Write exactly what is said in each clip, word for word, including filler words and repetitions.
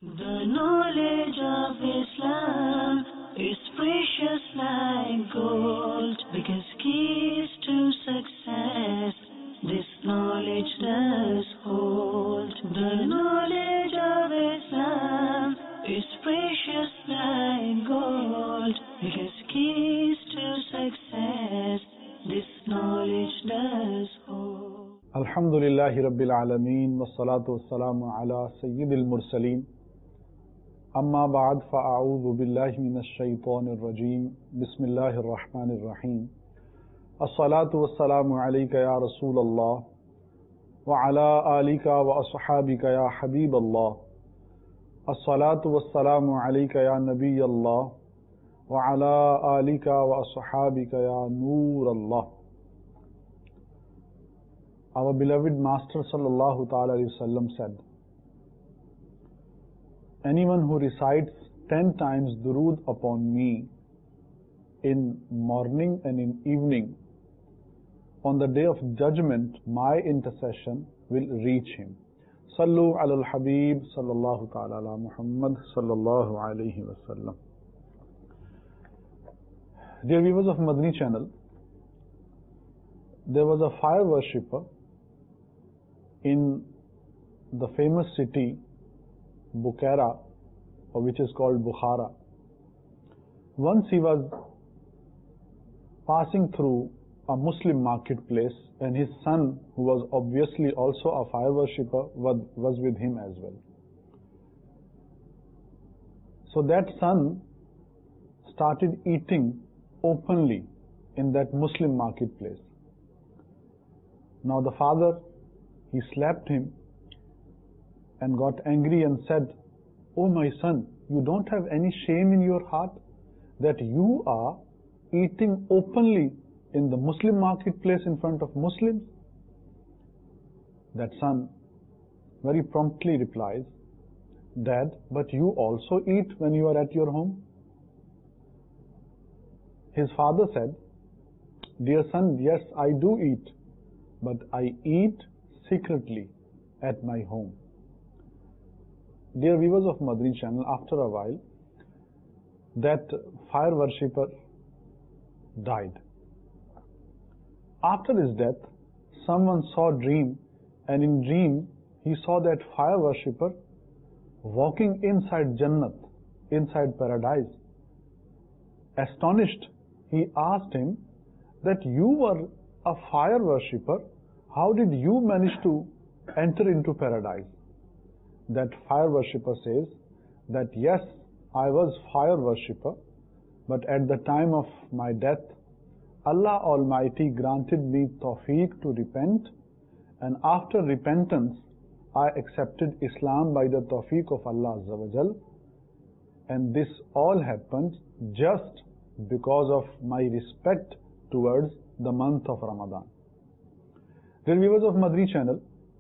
The knowledge of Islam is precious like gold, because keys to success this knowledge does hold. The knowledge of Islam is precious like gold, because keys to success this knowledge does hold. Alhamdulillahi Rabbil Alameen, wassalatu wassalamu ala Sayyidil Mursaleen. Amma ba'd, fa'a'udhu billahi minash shaytanir rajeem. Bismillahir Rahmanir Rahim. As-salatu wassalamu alayka ya Rasulallah, wa ala alika wa ashabika ya Habiballah. As-salatu wassalamu alayka ya Nabiyallah, wa ala alika wa ashabika ya Noorallah. Our beloved Master Sallallahu Ta'ala Alaihi Wasallam said, anyone who recites ten times durood upon me in morning and in evening, on the day of judgment, my intercession will reach him. Sallu ala al-Habib Sallallahu Ta'ala ala Muhammad Sallallahu Alaihi Wasallam. Dear viewers of Madani channel, there was a fire worshipper in the famous city Bukhara, or which is called Bukhara. Once he was passing through a Muslim marketplace, and his son, who was obviously also a fire worshipper, was, was with him as well. So that son started eating openly in that Muslim marketplace. Now the father, he slapped him and got angry and said, "Oh my son, you don't have any shame in your heart that you are eating openly in the Muslim marketplace in front of Muslims?" That son very promptly replies, "Dad, but you also eat when you are at your home?" His father said, "Dear son, yes, I do eat, but I eat secretly at my home." Dear viewers of Madani channel, after a while, that fire worshipper died. After his death, someone saw a dream, and in dream, he saw that fire worshipper walking inside Jannat, inside paradise. Astonished, he asked him that you were a fire worshipper, how did you manage to enter into paradise? That fire worshipper says that yes, I was fire worshipper, but at the time of my death, Allah Almighty granted me tawfiq to repent, and after repentance, I accepted Islam by the tawfiq of Allah Azza wa Jal, and this all happened just because of my respect towards the month of Ramadan. Dear viewers of Madani channel,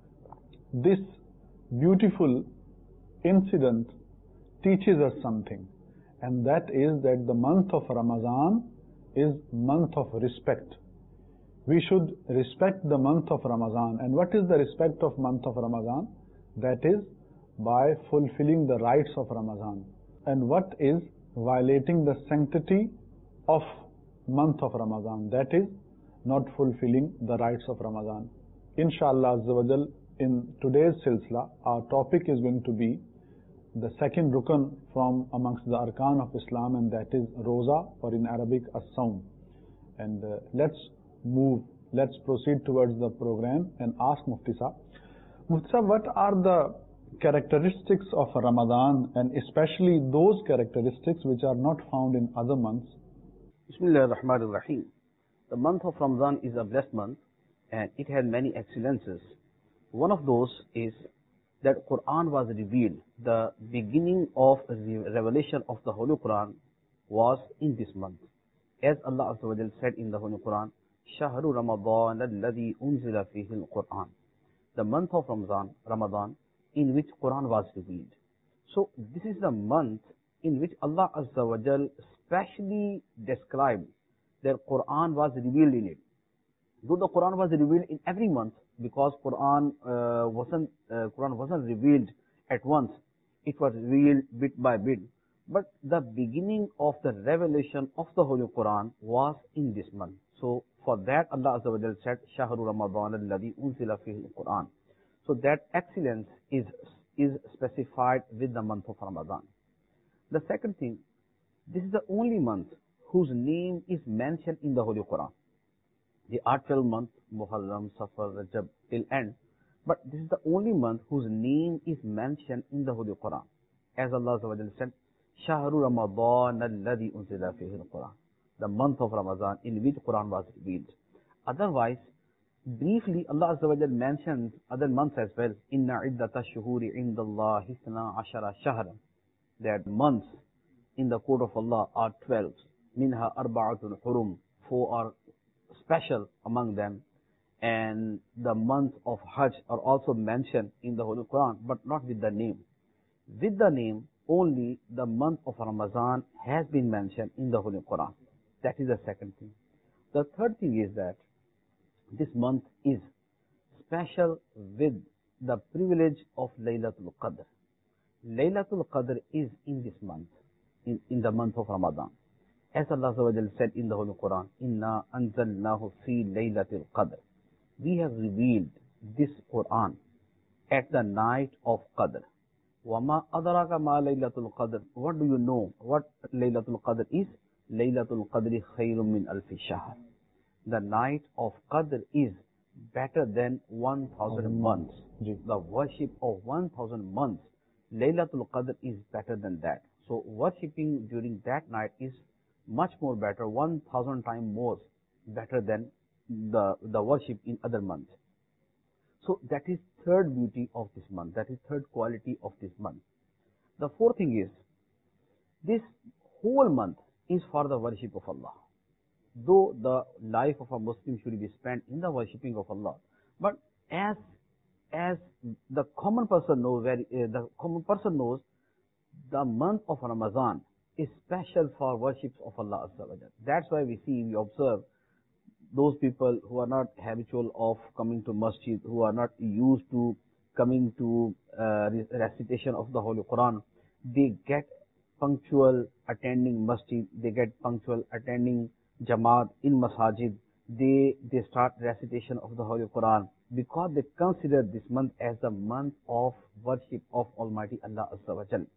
this beautiful incident teaches us something, and that is that the month of Ramadan is month of respect. We should respect the month of Ramadan. And what is the respect of month of Ramadan? That is by fulfilling the rights of Ramadan. And what is violating the sanctity of month of Ramadan? That is not fulfilling the rights of Ramadan. Inshallah Azza wa Jal, in today's silsila, our topic is going to be the second rukn from amongst the arkan of Islam, and that is Roza, or in Arabic, As-Sawm. And uh, let's move, let's proceed towards the program and ask Mufti Sahib. Mufti Sahib, what are the characteristics of Ramadan, and especially those characteristics which are not found in other months? Bismillah ar-Rahman ar-Rahim. The month of Ramadan is a blessed month, and it had many excellences. One of those is that Quran was revealed. The beginning of the revelation of the Holy Quran was in this month. As Allah Azza wa Jal said in the Holy Quran, Shahru Ramadan alladhi unzila fihi al-Quran. The month of Ramadan, Ramadan, in which Quran was revealed. So this is the month in which Allah Azza wa Jal specially described that Quran was revealed in it. Though the Quran was revealed in every month, because Quran uh, wasn't uh, Quran wasn't revealed at once. it was revealed bit by bit. But the beginning of the revelation of the Holy Quran was in this month. So for that Allah Azza wa Jal said, Shahru Ramadan alladhi unzila fihi al-Quran. So that excellence is, is specified with the month of Ramadan. The second thing, this is the only month whose name is mentioned in the Holy Quran. There are twelve months, Muharram, Safar, Rajab, till end. But this is the only month whose name is mentioned in the Holy Quran. As Allah Azza wa Jal said, Shahru Ramadan alladhi unzila fihi al-Quran. The month of Ramadan in which Quran was revealed. Otherwise, briefly Allah Azza wa Jal mentions other months as well. Inna iddata shuhuri indallahi ithna ashara shahran. That months in the court of Allah are twelve. Minha arba'atun hurum. Four are special among them. And the months of Hajj are also mentioned in the Holy Quran, but not with the name. With the name, only the month of Ramadan has been mentioned in the Holy Quran. That is the second thing. The third thing is that this month is special with the privilege of Laylatul Qadr. Laylatul Qadr is in this month, in, in the month of Ramadan. As Allah Azza wa Jal said in the Holy Quran, Inna anzalnahu fi Laylatul Qadr. We have revealed this Quran at the night of Qadr. Wama adraka ma Laylatul Qadr. What do you know? What Laylatul Qadr is? Laylatul Qadri khayrun min alfi shahr. The night of Qadr is better than one thousand months. The worship of one thousand months. Laylatul Qadr is better than that. So worshipping during that night is much more better, one thousand times more better than the, the worship in other months. So that is third beauty of this month. That is third quality of this month. The fourth thing is, this whole month is for the worship of Allah. Though the life of a Muslim should be spent in the worshipping of Allah, but as as the common person knows, very uh, the common person knows, the month of Ramadan is special for worships of Allah Azza wa Jal. That's why we see, we observe those people who are not habitual of coming to masjid, who are not used to coming to uh, recitation of the Holy Quran, they get punctual attending masjid, they get punctual attending Jamaat in masajid, they, they start recitation of the Holy Quran because they consider this month as the month of worship of Almighty Allah Azza wa Jal.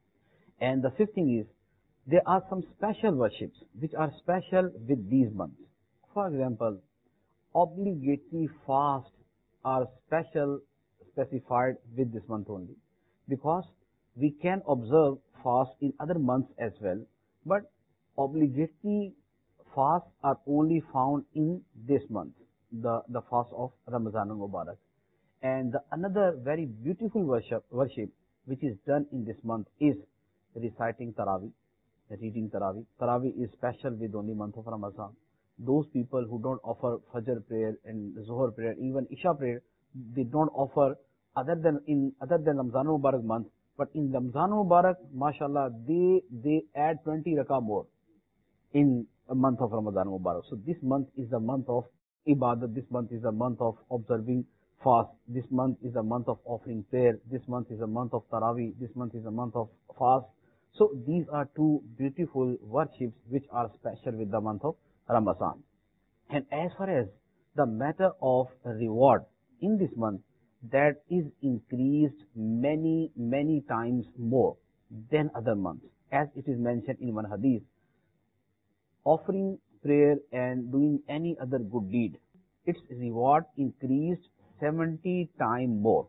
And the fifth thing is, there are some special worships which are special with these months. For example, obligatory fasts are special, specified with this month only, because we can observe fast in other months as well, but obligatory fasts are only found in this month, the, the fast of Ramazan al-Mubarak. And the another very beautiful worship, worship which is done in this month is reciting Taraweeh, reading Taraweeh. Taraweeh is special with only month of Ramadan. Those people who don't offer Fajr prayer and Zuhr prayer, even Isha prayer, they don't offer other than in other than Ramazan al-Mubarak month. But in Ramazan al-Mubarak, mashallah, they they add twenty rakah more in a month of Ramadan al-Mubarak. So this month is the month of Ibadah. This month is the month of observing fast. This month is a month of offering prayer. This month is a month of Taraweeh. This month is a month of fast. So these are two beautiful worships which are special with the month of Ramadan. And as far as the matter of reward in this month, that is increased many, many times more than other months. As it is mentioned in one hadith, offering prayer and doing any other good deed, its reward increased seventy times more.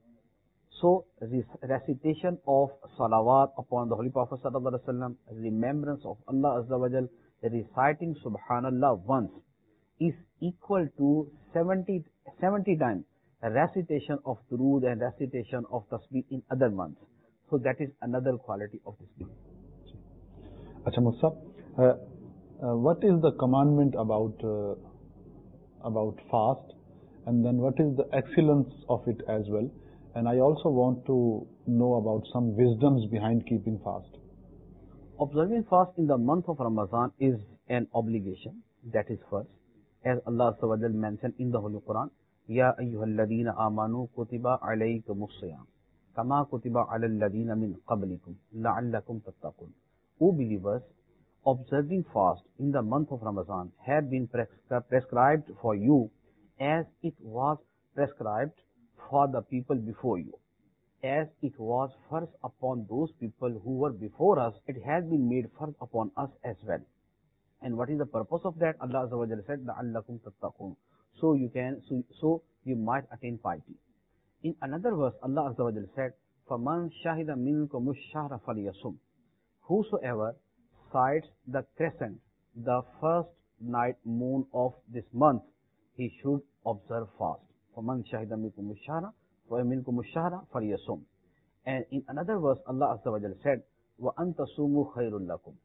So, recitation of salawat upon the Holy Prophet Sallallahu Alaihi Wasallam, remembrance of Allah Azza wa Jal, reciting Subhanallah once is equal to seventy, seventy times recitation of Durood and recitation of Tasbih in other months. So that is another quality of this month. Acha Musab, uh, uh, what is the commandment about uh, about fast, and then what is the excellence of it as well? And I also want to know about some wisdoms behind keeping fast. Observing fast in the month of Ramadan is an obligation. That is first. As Allah Subhanahu wa Taala mentioned in the Holy Quran, Ya ayyuhalladhina amanu kutiba alaykumus siyam. كَمَا كُتِبَ عَلَى الَّذِينَ مِنْ قَبْلِكُمْ لَعَلَّكُمْ تَتَّقُونَ. O believers, observing fast in the month of Ramadan had been prescri- prescribed for you as it was prescribed for the people before you. As it was first upon those people who were before us, it has been made first upon us as well. And what is the purpose of that? Allah Azza wa Jalla said, لَعَلَّكُمْ تَتَّقُونَ. So you can, so, so you might attain piety. In another verse, Allah Azza wa Jalla said, فَمَنْ شَهِدَ مِنْكُمُ الشَّهْرَ فَلْيَصُمْ. Whosoever sights the crescent, the first night moon of this month, he should observe fast. فَمَنْ شَهِدَ مِنْكُمُ الشَّهْرَ فَمِنْكُمُ الشَّهْرَ فَلْيَصُمْ. And in another verse, Allah Azza wa Jalla said, وَأَنْ تَصُومُوا خَيْرٌ لَكُمْ.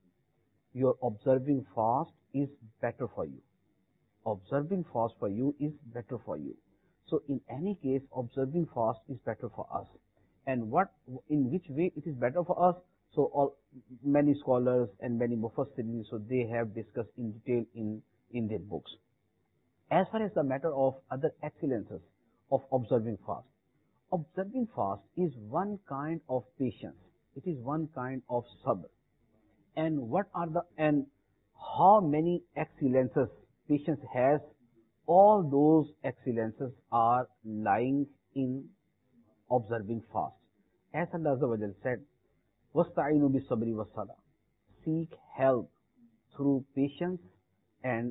Your observing fast is better for you. Observing fast for you is better for you. So in any case, observing fast is better for us. And what, in which way it is better for us? So all, many scholars and many mufassirin, so they have discussed in detail in, in their books. As far as the matter of other excellences of observing fast, observing fast is one kind of patience. It is one kind of sabr. And what are the, and how many excellences patience has? All those excellences are lying in observing fast. As Allah Azza wa Jalla said, وَاسْتَعِينُوا بِالصَّبْرِ وَالصَّلَاةِ. Seek help through patience and,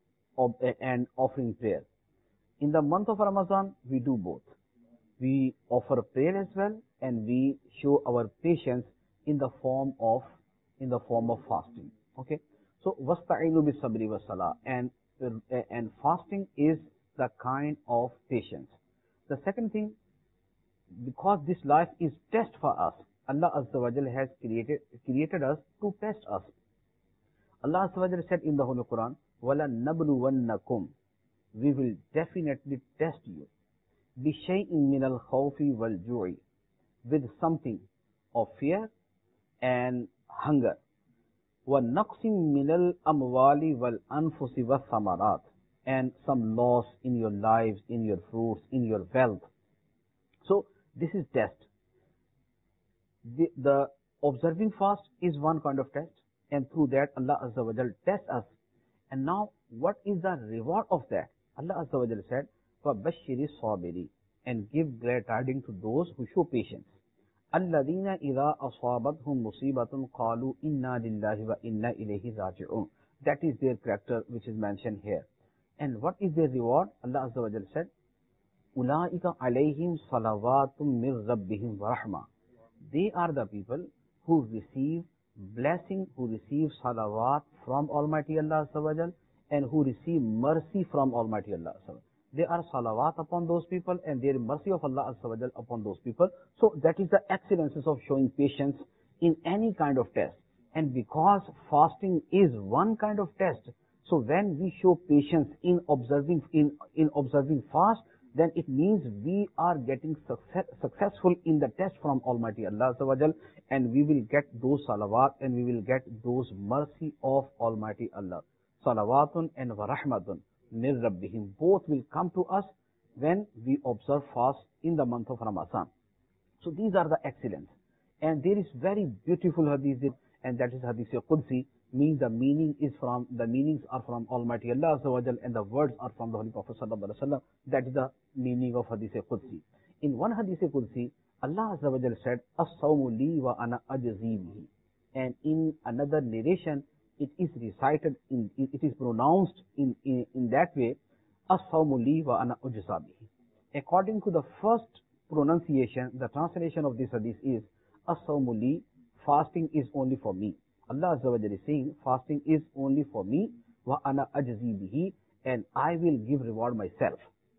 and offering prayer. In the month of Ramadan, we do both. We offer prayer as well, and we show our patience in the form of in the form of fasting. Okay, so wasta'inu bis sabri was salah, and and fasting is the kind of patience. The second thing, because this life is test for us, Allah Azza wa Jalla has created created us to test us. Allah Azza wa Jalla said in the Holy Quran, "Wala nabluwannakum." We will definitely test you. بِشَيْءٍ مِّنَ الْخَوْفِ وَالْجُوعِ. With something of fear and hunger. وَنَقْصٍ مِّنَ الْأَمْوَالِ وَالْأَنفُسِ وَالثَّمَرَاتِ. And some loss in your lives, in your fruits, in your wealth. So, this is test. The, the observing fast is one kind of test, and through that Allah Azza wa Jalla tests us. And now, what is the reward of that? Allah Azza wa Jalla said, فَبَشِّرِ الصَّابِرِينَ. And give glad tidings to those who show patience. الَّذِينَ إِذَا أَصَابَتْهُمْ مُصِيبَةٌ قَالُوا إِنَّا لِلَّهِ وَإِنَّا إِلَيْهِ رَاجِعُونَ. That is their character which is mentioned here. And what is their reward? Allah Azza wa Jalla said, أُولَٰئِكَ عَلَيْهِمْ صَلَوَاتٌ مِّن رَبِّهِمْ وَرَحْمَةٌ. They are the people who receive blessing, who receive salawat from Almighty Allah Azza wa Jalla, and who receive mercy from Almighty Allah Azza wa Jalla. There are salawat upon those people, and there is mercy of Allah Azza wa Jalla upon those people. So that is the excellences of showing patience in any kind of test. And because fasting is one kind of test, so when we show patience in observing in, in observing fast, then it means we are getting success, successful in the test from Almighty Allah Azza wa Jalla, and we will get those salawat and we will get those mercy of Almighty Allah. Salawatun and warahmatun min rabbihim. Both will come to us when we observe fast in the month of Ramadan. So these are the excellence. And there is very beautiful hadith, and that is hadith Qudsi, means the meaning is from, the meanings are from Almighty Allah Azza wa Jal, and the words are from the Holy Prophet Sallallahu Alaihi Wasallam. That is the meaning of hadith Qudsi. In one hadith Qudsi, Allah Azza wa Jal said, As-sawmu li wa ana ajzi bihi. And in another narration, it is recited, in, it is pronounced in, in, in that way, As-sawmu li wa ana ujza bihi. According to the first pronunciation, the translation of this hadith is, As-sawmu li, fasting is only for me. Allah Azza wa Jalla is saying, fasting is only for me, wa ana ajzi bihi, and I will give reward myself.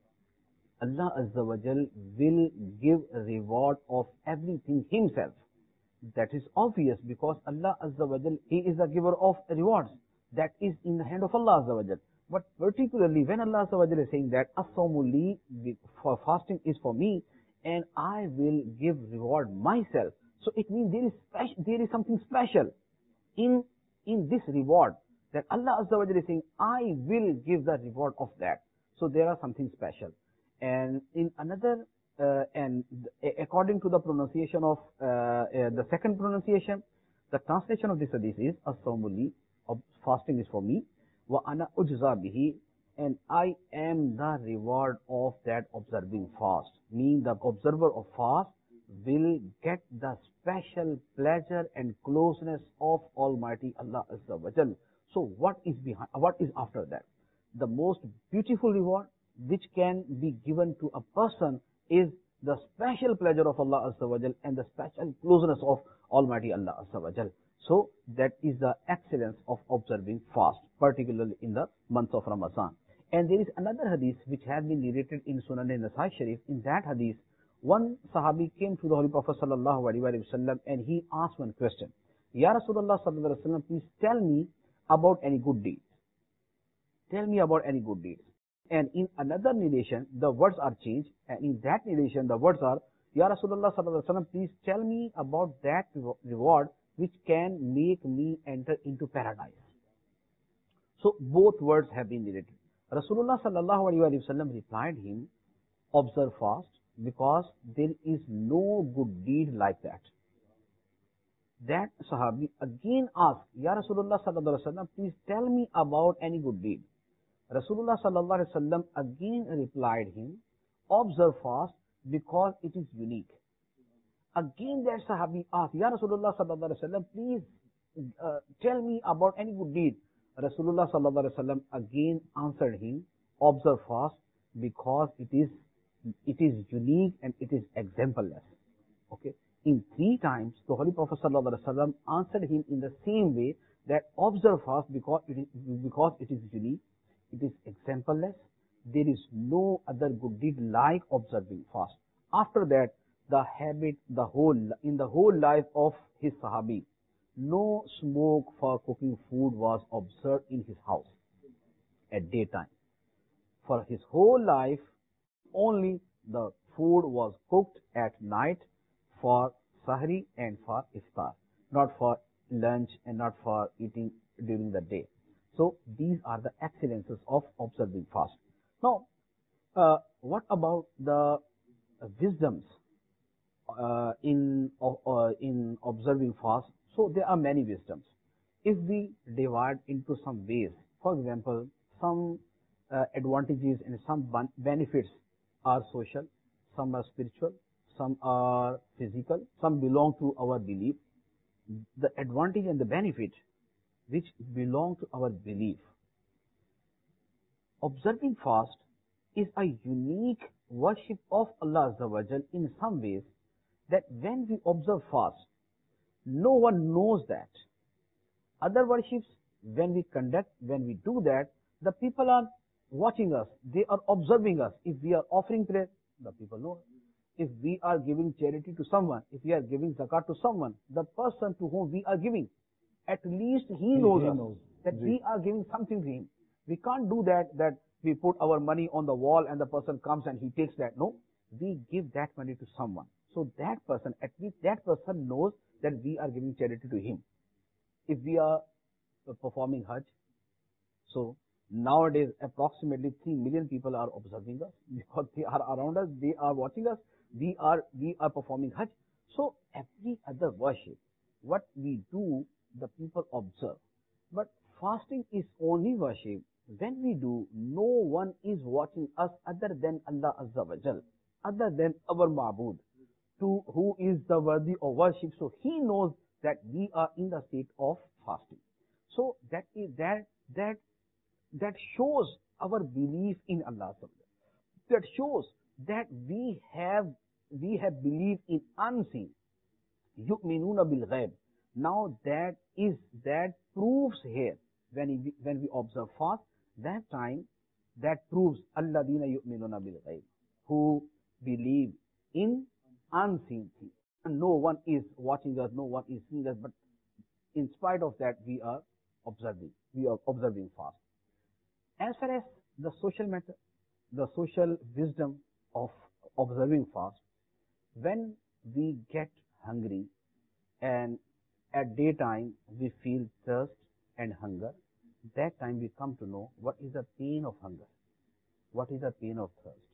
Allah Azza wa Jalla will give reward of everything himself. That is obvious, because Allah Azza wa Jalla, He is the giver of rewards. That is in the hand of Allah Azza wa Jalla. But particularly when Allah Azza wa Jalla is saying that as-sawmu li, for fasting is for me, and I will give reward myself. So it means there is special, there is something special in in this reward, that Allah Azza wa Jalla is saying, I will give the reward of that. So there are something special. And in another uh, and according to the pronunciation of uh, uh, the second pronunciation, the translation of this hadith is as-sawmu li, fasting is for me, wa ana ujza bihi, and I am the reward of that observing fast. Meaning the observer of fast will get the special pleasure and closeness of Almighty Allah Azza wa Jal. So what is behind, what is after that? The most beautiful reward which can be given to a person is the special pleasure of Allah Azza wa Jal and the special closeness of Almighty Allah Azza wa Jal. So that is the excellence of observing fast, particularly in the month of Ramadan. And there is another hadith which has been narrated in Sunan Nasai Sharif. In that hadith, one Sahabi came to the Holy Prophet Sallallahu Alaihi Wasallam and he asked one question. Ya Rasulullah Sallallahu Alaihi Wasallam, please tell me about any good deeds. Tell me about any good deeds. And in another narration, the words are changed. And in that narration, the words are, Ya Rasulullah Sallallahu Alaihi Wasallam, please tell me about that reward which can make me enter into paradise. So both words have been narrated. Rasulullah Sallallahu Alaihi Wasallam replied him, observe fast, because there is no good deed like that. That Sahabi again asked, Ya Rasulullah Sallallahu Alaihi Wasallam, please tell me about any good deed. Rasulullah Sallallahu Alaihi Wasallam again replied him, observe fast, because it is unique. Again that Sahabi asked, Ya Rasulullah Sallallahu Alaihi Wasallam, please uh, tell me about any good deed. Rasulullah Sallallahu Alaihi Wasallam again answered him, observe fast, because it is it is unique and it is exemplarless. Okay. In three times, the Holy Prophet Sallallahu Alaihi Wasallam answered him in the same way, that observe fast because it is because it is unique, it is exemplarless. There is no other good deed like observing fast. After that, the habit, the whole in the whole life of his Sahabi, no smoke for cooking food was observed in his house at daytime. For his whole life, only the food was cooked at night for sahri and for iftar, not for lunch and not for eating during the day. So these are the excellences of observing fast. Now, uh, what about the wisdoms uh, in uh, in observing fast? So there are many wisdoms. If we divide into some ways, for example, some uh, advantages and some benefits are social, some are spiritual, some are physical, some belong to our belief. The advantage and the benefit which belong to our belief. Observing fast is a unique worship of Allah Azza wa Jal in some ways, that when we observe fast, no one knows that. Other worships, when we conduct, when we do that, the people are watching us, they are observing us. If we are offering prayer, the people know. If we are giving charity to someone, if we are giving zakat to someone, the person to whom we are giving, at least he knows, he us, knows. that Gee. we are giving something to him. We can't do that, that we put our money on the wall and the person comes and he takes that. No, we give that money to someone. So that person, at least that person knows that we are giving charity to him. If we are performing Hajj, so nowadays approximately three million people are observing us, because they are around us, they are watching us, we are we are performing Hajj. So every other worship, what we do, the people observe. But fasting is only worship when we do, no one is watching us other than Allah Azza wa Jal, other than our Ma'bud, to who is the worthy of worship. So he knows that we are in the state of fasting. So that is that that that shows our belief in Allah. That shows that we have we have believed in unseen. Yu'minuna bil ghaib. Now that is that proves here, when we, when we observe fast, that time that proves alladina yu'minuna bil ghaib, who believe in unseen things. And no one is watching us, no one is seeing us, but in spite of that, we are observing. We are observing fast. As far as the social matter, the social wisdom of observing fast, when we get hungry and at daytime we feel thirst and hunger, that time we come to know what is the pain of hunger, what is the pain of thirst.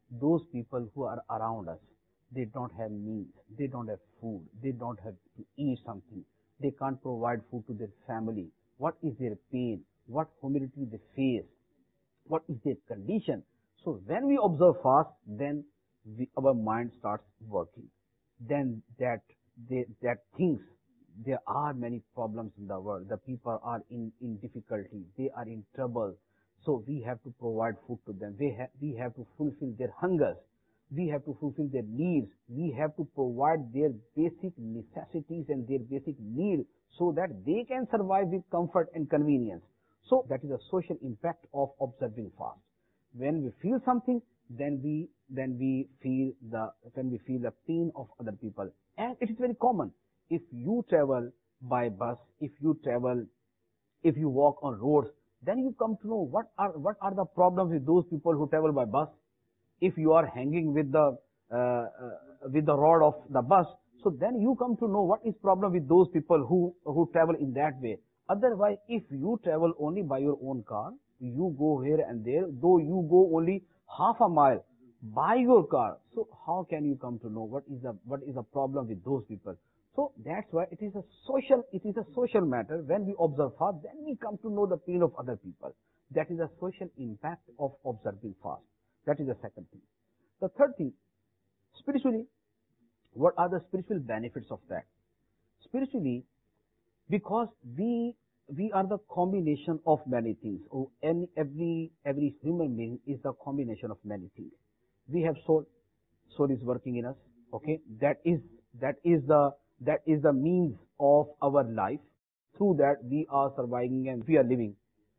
those people who are around us, they don't have means, they don't have food, they don't have to eat something, they can't provide food to their family. What is their pain? What humility they face? What is their condition? So when we observe fast, then we, our mind starts working. Then that they, that thinks there are many problems in the world. The people are in, in difficulty. They are in trouble. So we have to provide food to them. We, ha we have to fulfill their hungers. We have to fulfill their needs. We have to provide their basic necessities and their basic needs so that they can survive with comfort and convenience. So that is a social impact of observing fast. When we feel something, then we then we feel the when we feel the pain of other people. And it is very common. If you travel by bus, if you travel, if you walk on roads, then you come to know what are what are the problems with those people who travel by bus. If you are hanging with the uh, uh, with the rod of the bus, so then you come to know what is problem with those people who who travel in that way. Otherwise, if you travel only by your own car, you go here and there, though you go only half a mile by your car. So how can you come to know what is the what is the problem with those people? So that's why it is a social it is a social matter. When we observe fast, then we come to know the pain of other people. That is a social impact of observing fast. That is the second thing. The third thing, spiritually, what are the spiritual benefits of that? Spiritually, because we we are the combination of many things. Oh, any, every every human being is the combination of many things. We have soul. Soul is working in us. Okay, that is that is the that is the means of our life. Through that we are surviving and we are living.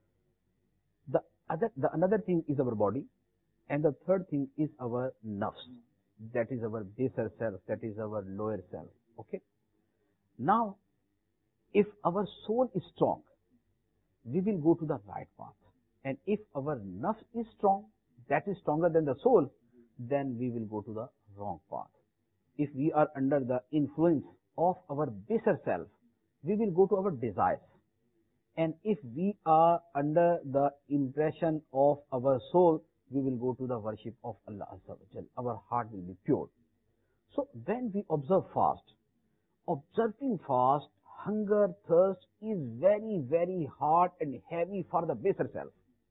The other the another thing is our body, and the third thing is our nafs. That is our baser self. That is our lower self. Okay. Now, if our soul is strong, we will go to the right path. And if our nafs is strong, that is stronger than the soul, then we will go to the wrong path. If we are under the influence of our baser self, we will go to our desires. And if we are under the impression of our soul, we will go to the worship of Allah Azza wa Jal. Our heart will be pure. So when we observe fast, observing fast, hunger, thirst is very, very hard and heavy for the baser self.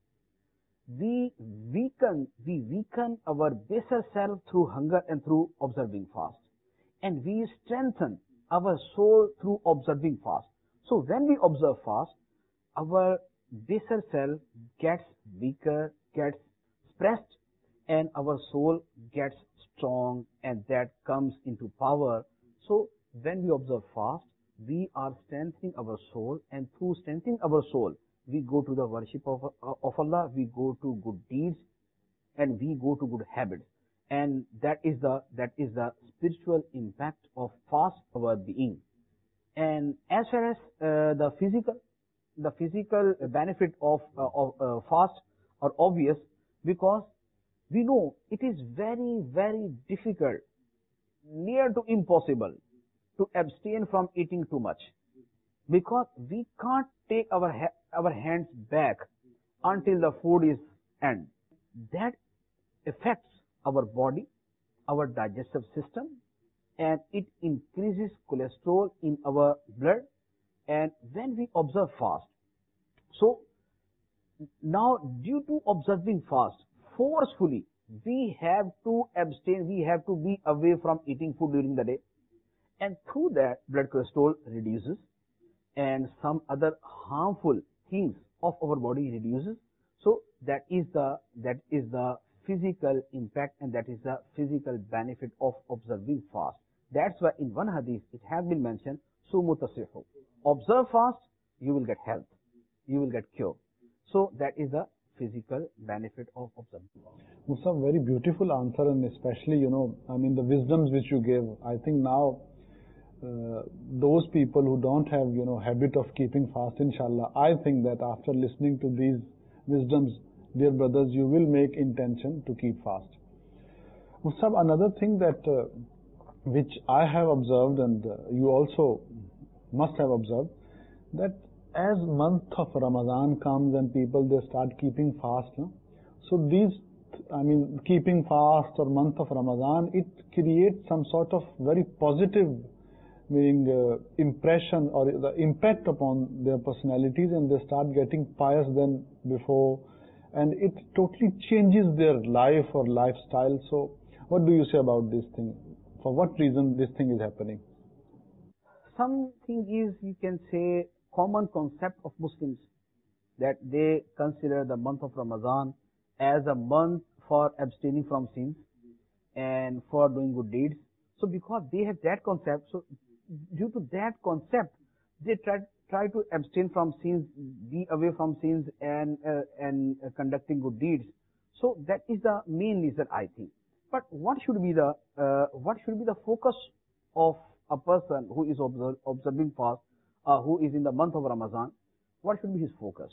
We weaken, we weaken our baser self through hunger and through observing fast. And we strengthen our soul through observing fast. So when we observe fast, our baser self gets weaker, gets suppressed, and our soul gets strong, and that comes into power. So when we observe fast, we are strengthening our soul, and through strengthening our soul, we go to the worship of, of Allah, we go to good deeds, and we go to good habits. And that is the that is the spiritual impact of fast our being. And as far as uh, the physical, the physical benefit of, uh, of uh, fast are obvious, because we know it is very, very difficult, near to impossible, to abstain from eating too much, because we can't take our ha our hands back until the food is end. That affects our body, our digestive system, and it increases cholesterol in our blood. And when we observe fast, so now due to observing fast, forcefully we have to abstain, we have to be away from eating food during the day. And through that, blood cholesterol reduces, and some other harmful things of our body reduces. So that is the that is the physical impact, and that is the physical benefit of observing fast. That's why in one hadith it has been mentioned, Sumu tasihu. Observe fast, you will get health, you will get cure. So that is the physical benefit of observing fast. Musab, very beautiful answer, and especially, you know, I mean, the wisdoms which you gave. I think now uh, those people who don't have, you know, habit of keeping fast, inshallah, I think that after listening to these wisdoms, dear brothers, you will make intention to keep fast. Musab, another thing that uh, which I have observed, and uh, you also must have observed, that as month of Ramadan comes and people, they start keeping fast, no? So these I mean, keeping fast or month of Ramadan, it creates some sort of very positive, meaning uh, impression or the impact upon their personalities, and they start getting pious than before, and it totally changes their life or lifestyle. So, what do you say about this thing? For what reason this thing is happening? Something is, you can say, common concept of Muslims, that they consider the month of Ramadan as a month for abstaining from sins and for doing good deeds. So because they have that concept, so due to that concept, they try try to abstain from sins, be away from sins, and uh, and uh, conducting good deeds. So that is the main reason, I think. But what should be the uh, what should be the focus of a person who is observe, observing fast, uh, who is in the month of Ramadan? What should be his focus?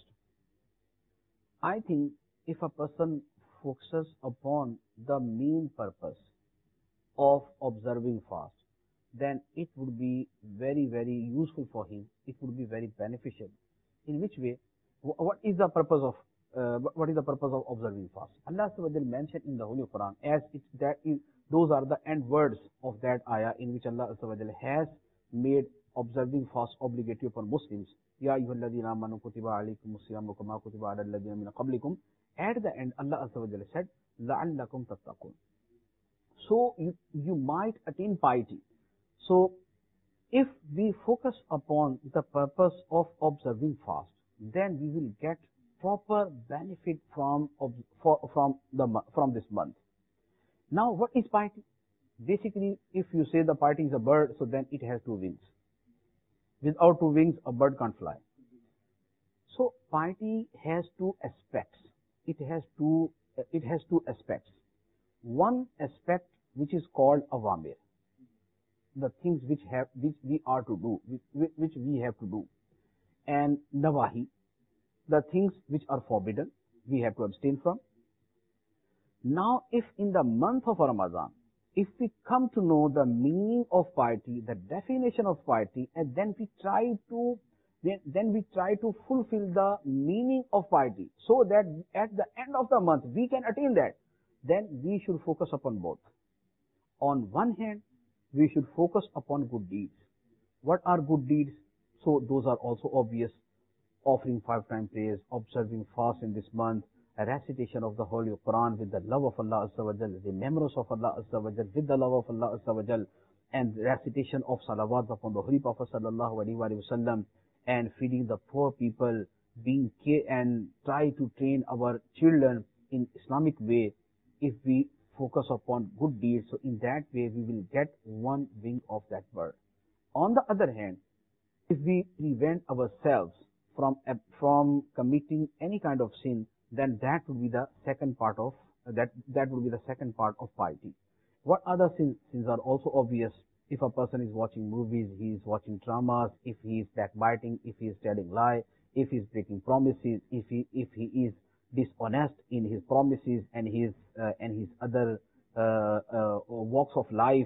I think if a person focuses upon the main purpose of observing fast, then it would be very, very useful for him. It would be very beneficial. In which way? What is the purpose of uh, what is the purpose of observing fast? Allah Subhanahu wa Taala mentioned in the Holy Quran, as it, that is, those are the end words of that ayah, in which Allah Subhanahu wa Taala has made observing fast obligatory upon Muslims. Ya ayyuhalladhina amanu kutiba alaykumus siyamu kama kutiba alal ladhina min qablikum. At the end, Allah Subhanahu wa Taala said, la'allakum tattaqun. So you, you might attain piety. So if we focus upon the purpose of observing fast, then we will get proper benefit from for, from the from this month. Now, what is piety? Basically, if you say the piety is a bird, so then it has two wings. Without two wings, a bird can't fly. So piety has two aspects. It has two. Uh, it has two aspects. One aspect which is called awamir, the things which have which we are to do, which, which we have to do, and nawahi, the things which are forbidden, we have to abstain from. Now, if in the month of Ramadan, if we come to know the meaning of piety, the definition of piety, and then we try to then, then we try to fulfill the meaning of piety, so that at the end of the month we can attain that, then we should focus upon both. On one hand, we should focus upon good deeds. What are good deeds? So those are also obvious. Offering five time prayers, observing fast in this month, a recitation of the Holy Quran with the love of Allah Azza wa Jal, remembrance of Allah Azza wa Jal with the love of Allah Azza wa Jal, and recitation of salawat upon the Holy Prophet Sallallahu Alaihi Wasallam, and feeding the poor people, being care and try to train our children in Islamic way. If we focus upon good deeds, so in that way we will get one wing of that bird. On the other hand, if we prevent ourselves from from committing any kind of sin, then that would be the second part of that that would be the second part of piety. What other sins? Sins are also obvious. If a person is watching movies, he is watching dramas, if he is backbiting, if he is telling lie, if he is breaking promises, if he if he is dishonest in his promises and his uh, and his other uh, uh, walks of life,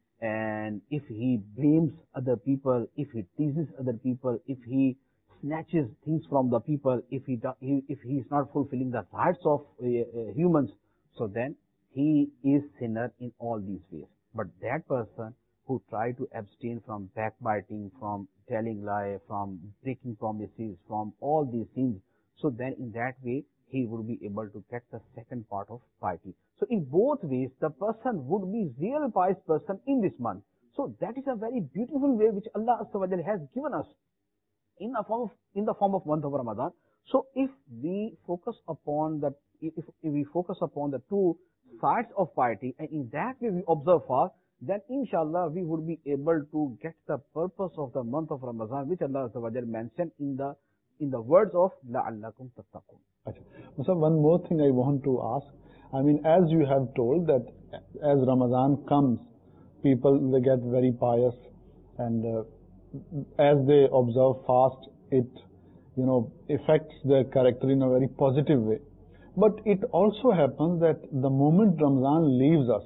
and if he blames other people, if he teases other people, if he snatches things from the people, if he, he if he is not fulfilling the rights of uh, uh, humans, so then he is sinner in all these ways. But that person who try to abstain from backbiting, from telling lie, from breaking promises, from all these things, so then in that way he would be able to get the second part of piety. So in both ways, the person would be real pious person in this month. So that is a very beautiful way which Allah has given us in the form of in the form of month of Ramadan. So if we focus upon the if, if we focus upon the two sides of piety, and in that way we observe fast, then inshallah we would be able to get the purpose of the month of Ramadan, which Allah mentioned in the in the words of la'allakum tattaqun. So one more thing I want to ask. I mean, as you have told that as Ramadan comes, people they get very pious, and uh, as they observe fast, it you know affects their character in a very positive way. But it also happens that the moment Ramadan leaves us,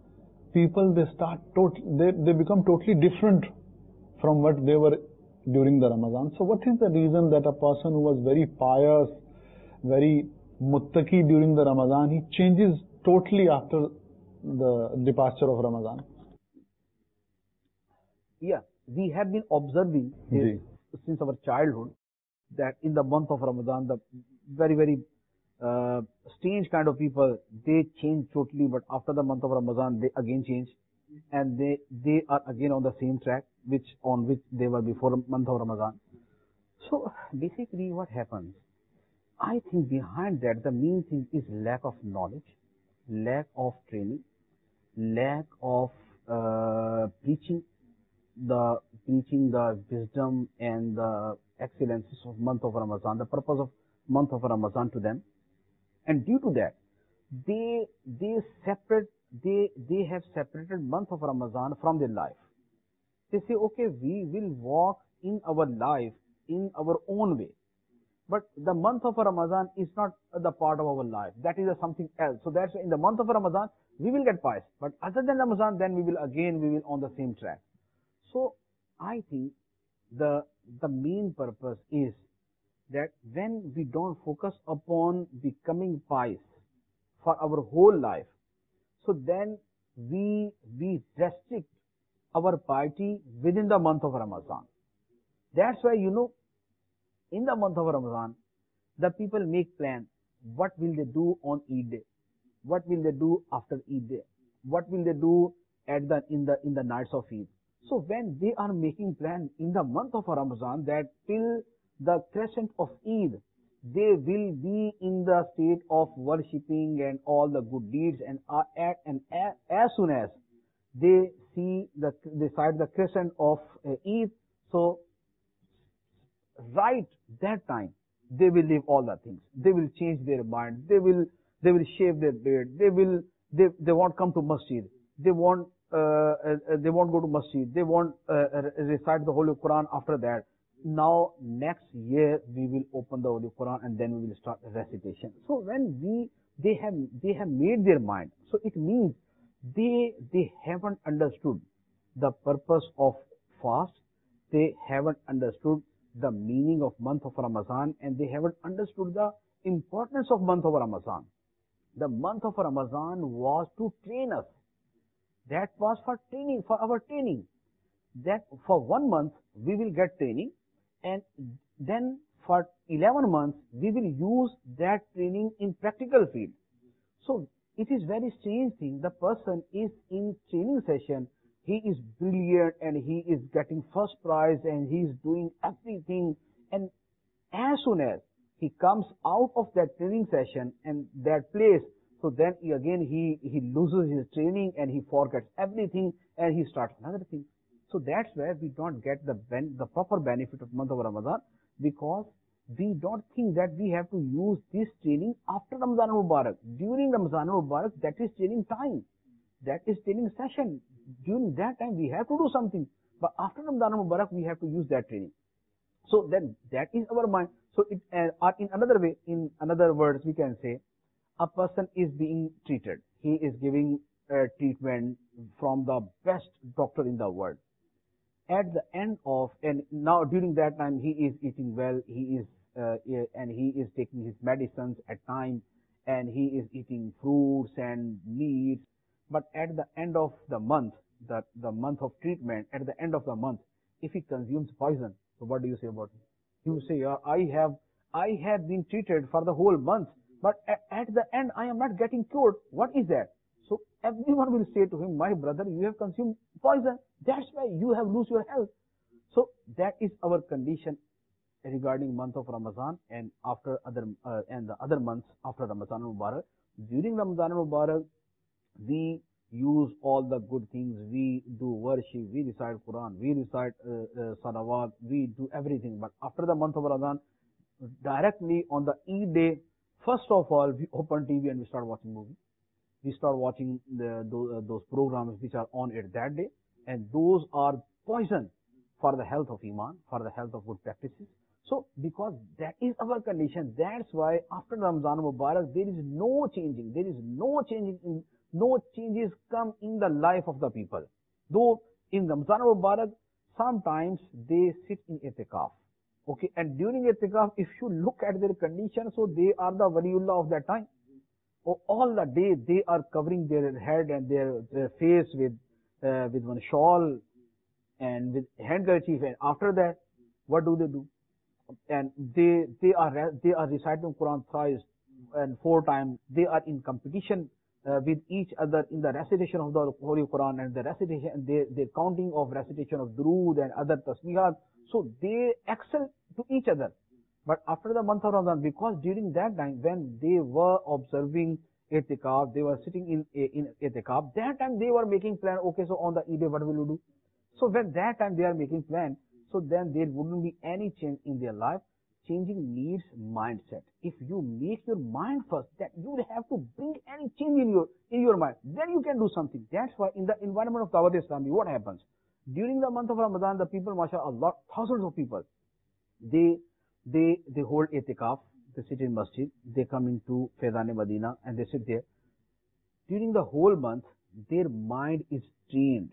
people they start tot they they become totally different from what they were during the Ramadan. So what is the reason that a person who was very pious, very muttaqi during the Ramadan, he changes totally after the departure of Ramadan. Yeah, we have been observing this since our childhood that in the month of Ramadan, the very, very uh, strange kind of people, they change totally, but after the month of Ramadan, they again change, and they they are again on the same track which on which they were before the month of Ramadan. So basically what happens, I think behind that the main thing is lack of knowledge, lack of training, lack of uh, preaching the preaching the wisdom and the excellences of month of Ramadan, the purpose of month of Ramadan to them, and due to that, they they separate they they have separated month of Ramadan from their life. They say, okay, we will walk in our life in our own way, but the month of Ramadan is not the part of our life. That is something else. So that's why in the month of Ramadan we will get pious, but other than Ramadan, then we will again we will on the same track. So I think the the main purpose is that when we don't focus upon becoming pious for our whole life, so then we we restrict our piety within the month of Ramadan. That's why, you know, in the month of Ramadan, the people make plan. What will they do on Eid day? What will they do after Eid day? What will they do at the in the in the nights of Eid? So when they are making plan in the month of Ramadan, that till the crescent of Eid, they will be in the state of worshipping and all the good deeds, and are at and as soon as they see the they sight the crescent of uh, Eid, so right that time they will leave all the things. They will change their mind. They will they will shave their beard. They will they they won't come to masjid. They won't uh, uh, they won't go to masjid. They won't uh, recite the Holy Quran after that. Now next year we will open the Holy Quran and then we will start recitation. So when we they have they have made their mind. So it means they they haven't understood the purpose of fast. They haven't understood the meaning of month of Ramadan, and they haven't understood the importance of month of Ramadan. The month of Ramadan was to train us. That was for training, for our training. That for one month we will get training, and then for eleven months we will use that training in practical field. So it is very strange thing. The person is in training session. He is brilliant and he is getting first prize and he is doing everything, and as soon as he comes out of that training session and that place, so then he, again he, he loses his training and he forgets everything and he starts another thing. So that's where we don't get the ben, the proper benefit of month of Ramadan, because we don't think that we have to use this training after Ramadan Mubarak. During Ramadan Mubarak, that is training time. That is training session. During that time, we have to do something. But after Ramadan Mubarak, we have to use that training. So then, that is our mind. So it, uh, in another way, in another words, we can say, a person is being treated. He is giving uh, treatment from the best doctor in the world. At the end of, and now during that time, he is eating well, he is, uh, and he is taking his medicines at time, and he is eating fruits and meats. But at the end of the month, the, the month of treatment, at the end of the month, if he consumes poison, so what do you say about it? He will say, yeah, I have, I have been treated for the whole month, but at, at the end, I am not getting cured. What is that? So everyone will say to him, my brother, you have consumed poison. That's why you have lost your health. So that is our condition regarding month of Ramadan and after other, uh, and the other months after Ramadan Mubarak. During Ramadan Mubarak, we use all the good things. We do worship, we recite Quran, we recite uh, uh, Salawat, we do everything. But after the month of Ramadan, directly on the Eid day, first of all, we open T V and we start watching movies. We start watching the, those, uh, those programs which are on it that day, and those are poison for the health of Iman, for the health of good practices. So, because that is our condition, that's why after Ramadan Mubarak, there is no changing, there is no changing in no changes come in the life of the people. Though in Ramadan Mubarak, sometimes they sit in itikaf. Okay, and during itikaf, if you look at their condition, so they are the waliullah of that time. Oh, all the day they are covering their head and their, their face with uh, with one shawl and with handkerchief, and after that, what do they do? And they they are they are reciting Quran thrice and four times. They are in competition uh, with each other in the recitation of the Holy Quran and the recitation, and they the counting of recitation of Durood and other tasbihat. So they excel to each other. But after the month of Ramadan, because during that time when they were observing itikaf, they were sitting in in itikaf. That time they were making plan. Okay, so on the Eid, what will you do? So when that time they are making plan, so then there wouldn't be any change in their life. Changing needs mindset. If you make your mind first, that you will have to bring any change in your in your mind, then you can do something. That's why in the environment of Dawat Islami, what happens? During the month of Ramadan, the people, mashallah, thousands of people, they they they hold itikaf, they sit in masjid, they come into Faizan Medina and they sit there. During the whole month, their mind is trained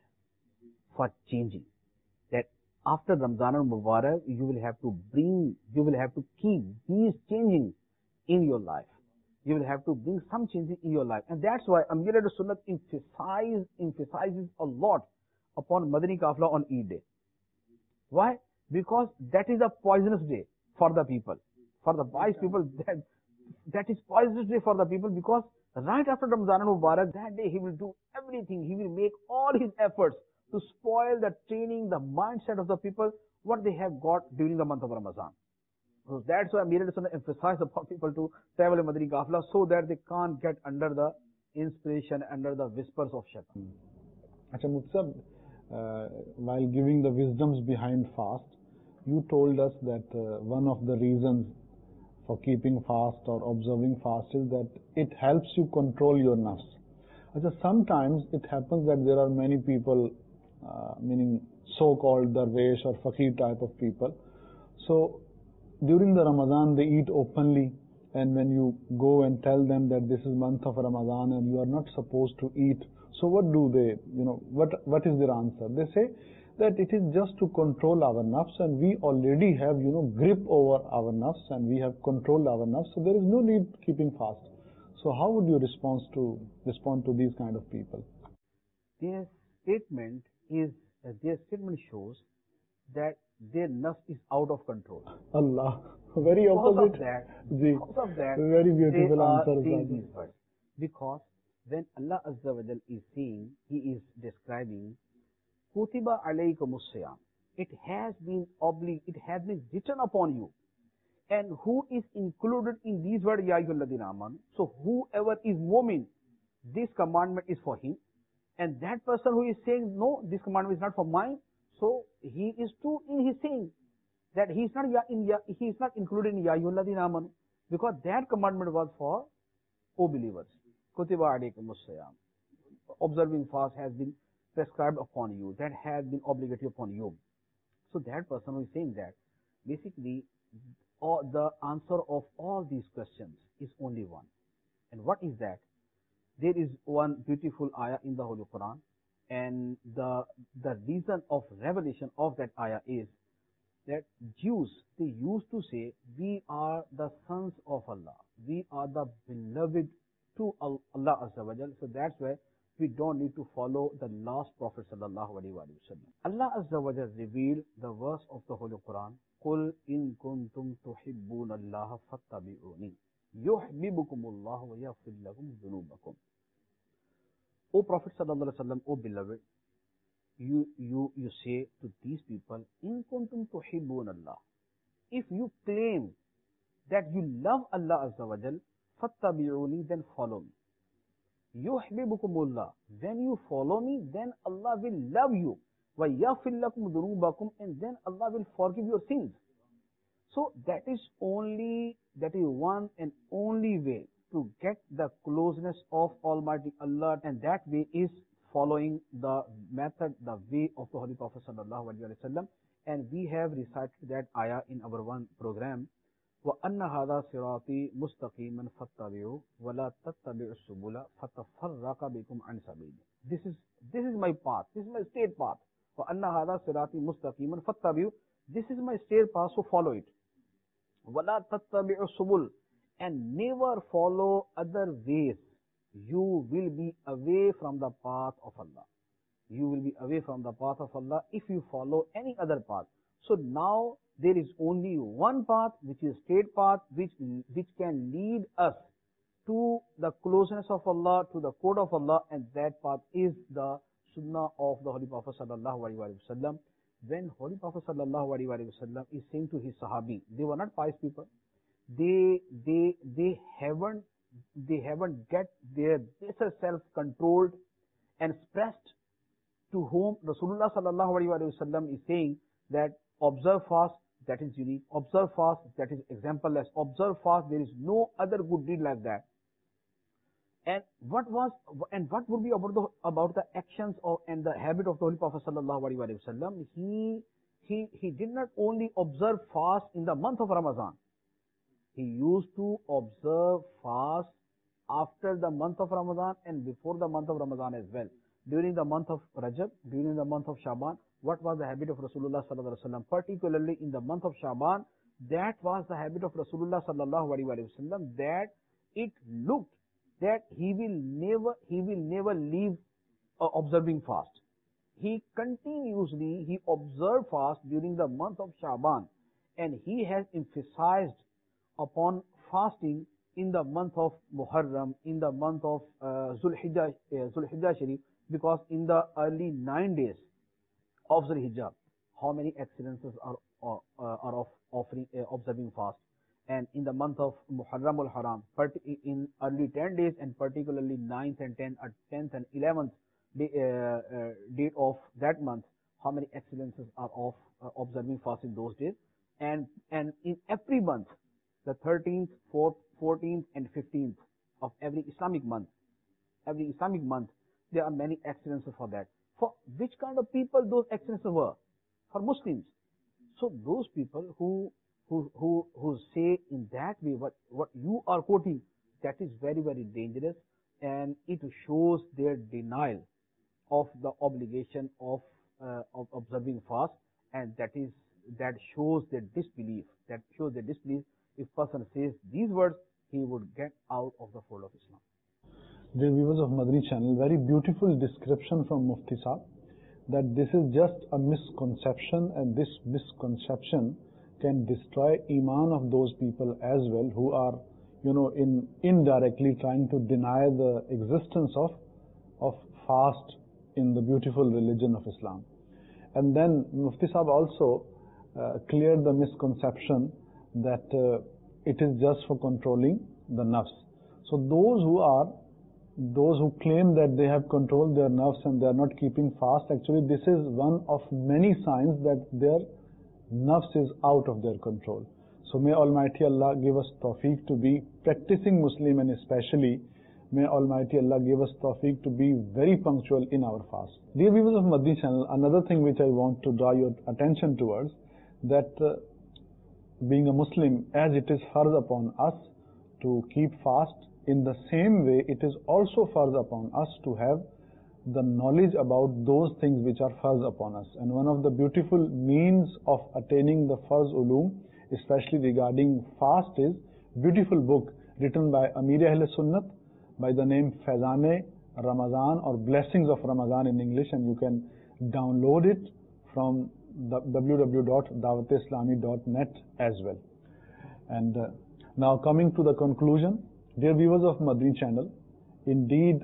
for changing. That after Ramadan al Mubarak, you will have to bring, you will have to keep these changing in your life. You will have to bring some changes in your life. And that's why Amir al-Sunnat emphasize, emphasizes a lot upon Madani Kafla on Eid day. Why? Because that is a poisonous day for the people. For the wise people, that, that is poisonous day for the people, because right after Ramadan al Mubarak, that day he will do everything. He will make all his efforts to spoil the training, the mindset of the people, what they have got during the month of Ramadan. So that's why Amir al-Sunnah emphasized upon people to travel in Madani Kafla, so that they can't get under the inspiration, under the whispers of shaitan. Acha Mutsab, uh, while giving the wisdoms behind fast, you told us that uh, one of the reasons for keeping fast or observing fast is that it helps you control your nafs. Acha, sometimes it happens that there are many people, uh, meaning so-called darwesh or fakir type of people. So during the Ramadan they eat openly, and when you go and tell them that this is month of Ramadan and you are not supposed to eat, so what do they, you know, what what is their answer? They say that it is just to control our nafs, and we already have, you know, grip over our nafs, and we have controlled our nafs, so there is no need keeping fast. So how would you respond to respond to these kind of people? Their statement is uh, their statement shows that their nafs is out of control. Allah, very Because opposite. of that, Ji, because of that, very beautiful they are answer. saying these words. Because when Allah Azza wa Jal is saying, He is describing, Kutiba alaykumus siyam. It has been oblig, it has been written upon you. And who is included in these words, Ya ayyuhalladhina amanu? So whoever is mu'min, this commandment is for him. And that person who is saying, no, this commandment is not for mine, so he is too in his saying that he is not ya, in ya, he is not included in Ya ayyuhalladhina amanu, because that commandment was for O believers. Kutiba alaykumus siyam. Observing fast has been prescribed upon you. That has been obligatory upon you. So that person who is saying that, basically, all the answer of all these questions is only one. And what is that? There is one beautiful ayah in the Holy Quran, and the the reason of revelation of that ayah is that Jews, they used to say, we are the sons of Allah. We are the beloved to Allah Azza wa Jal. So that's why we don't need to follow the last Prophet sallallahu alaihi wasallam. Allah Azza wa Jal revealed the verse of the Holy Quran, قُلْ إِن كُنْتُمْ تُحِبُّونَ اللَّهَ فَاتَّبِعُونِي يُحْبِبُكُمُ اللَّهُ وَيَغْفِرْ لَكُمْ ذُنُوبَكُمْ. O Prophet sallallahu alaihi wasallam, O beloved, you you you say to these people, in kuntum tuhibbun Allah, if you claim that you love Allah Azza wa Jal, fattabi'uni, then follow me. Yuhibbukumullah, when you follow me, then Allah will love you. Wa yaghfir lakum dhunubakum, and then Allah will forgive your sins. So that is only, that is one and only way to get the closeness of Almighty Allah, and that way is following the method, the way of the Holy Prophet sallallahu alaihi wasallam. And we have recited that ayah in our one program. وَأَنَّ هَذَا صِرَاطِي مُسْتَقِيمًا فَاتَّبِعُوا وَلَا تَتَّبِعُوا السُّبُلَ فَتَفَرَّقَ بِكُمْ عَنْ سَبِيلِهِ. This is this is my path. This is my straight path. وَأَنَّ هَذَا صِرَاطِي مُسْتَقِيمًا فَاتَّبِعُوا. this is my straight path, so follow it. وَلَا تَتَّبِعُوا السُّبُلَ, and never follow other ways. You will be away from the path of Allah. You will be away from the path of Allah if you follow any other path. So now there is only one path, which is straight path, which, which can lead us to the closeness of Allah, to the code of Allah, and that path is the Sunnah of the Holy Prophet Sallallahu Alaihi Wasallam. When Holy Prophet Sallallahu Alaihi Wasallam is saying to his Sahabi, they were not pious people. They, they, they haven't, they haven't get their baser self controlled and expressed, to whom Rasulullah Sallallahu Alaihi Wasallam is saying that observe fast, that is unique. Observe fast, that is exemplarless. Observe fast, there is no other good deed like that. And what was, and what would be about the, about the actions of, and the habit of the Holy Prophet Sallallahu Alaihi Wasallam? He, he, he did not only observe fast in the month of Ramadan. He used to observe fast after the month of Ramadan and before the month of Ramadan as well. During the month of Rajab, during the month of Shaban, what was the habit of Rasulullah Sallallahu Alaihi Wasallam? Particularly in the month of Shaban, that was the habit of Rasulullah Sallallahu Alaihi Wasallam, that it looked that he will never, he will never leave uh, observing fast. He continuously, he observed fast during the month of Shaban, and he has emphasized upon fasting in the month of Muharram, in the month of uh, Zulhijjah, uh, Zulhijjah Sharif, because in the early nine days of Zulhijjah, how many excellences are, uh, are of offering, uh, observing fast. And in the month of Muharram al-Haram, in early ten days, and particularly ninth and tenth, or tenth and eleventh day, uh, uh, date of that month, how many excellences are of uh, observing fast in those days. And, and in every month, the thirteenth, fourth, fourteenth and fifteenth of every Islamic month, every Islamic month, there are many excellences for that. For which kind of people those excellences were? For Muslims. So those people who Who, who, who say in that way what, what you are quoting, that is very, very dangerous, and it shows their denial of the obligation of, uh, of observing fast, and that is, that shows their disbelief, that shows their disbelief. If person says these words, he would get out of the fold of Islam. Dear viewers of Madani channel, very beautiful description from Mufti Saab, that this is just a misconception, and this misconception can destroy iman of those people as well who are, you know, in indirectly trying to deny the existence of of fast in the beautiful religion of Islam. And then Mufti Saab also uh, cleared the misconception that uh, it is just for controlling the nafs. So those who are those who claim that they have controlled their nafs and they are not keeping fast, actually this is one of many signs that their nafs is out of their control. So may Almighty Allah give us tawfiq to be practicing Muslim, and especially may Almighty Allah give us tawfiq to be very punctual in our fast. Dear viewers of Madani channel, another thing which I want to draw your attention towards, that uh, being a Muslim, as it is farz upon us to keep fast, in the same way it is also farz upon us to have the knowledge about those things which are farz upon us. And one of the beautiful means of attaining the farz ulum, especially regarding fast, is beautiful book written by Amir Ahl Sunnat by the name Faizane Ramadan, or Blessings of Ramadan in English, and you can download it from the w w w dot dawat islami dot net as well. And uh, now coming to the conclusion, dear viewers of Madani channel, indeed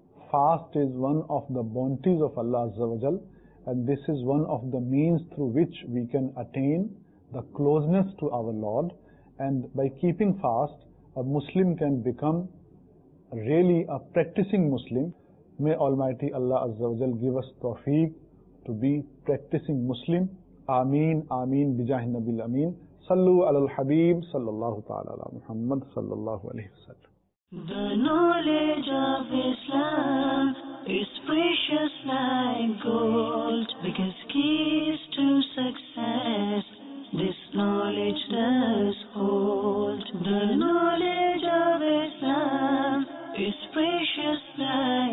fast is one of the bounties of Allah Azza wa Jal, and this is one of the means through which we can attain the closeness to our Lord. And by keeping fast, a Muslim can become really a practicing Muslim. May Almighty Allah Azza wa Jal give us tawfiq to be practicing Muslim. Ameen, Ameen, Bijahi Nabil Ameen. Sallu ala al-Habib, sallallahu ta'ala ala Muhammad, sallallahu alayhi wa sallam. The knowledge of Islam is precious like gold, because keys to success this knowledge does hold. The knowledge of Islam is precious like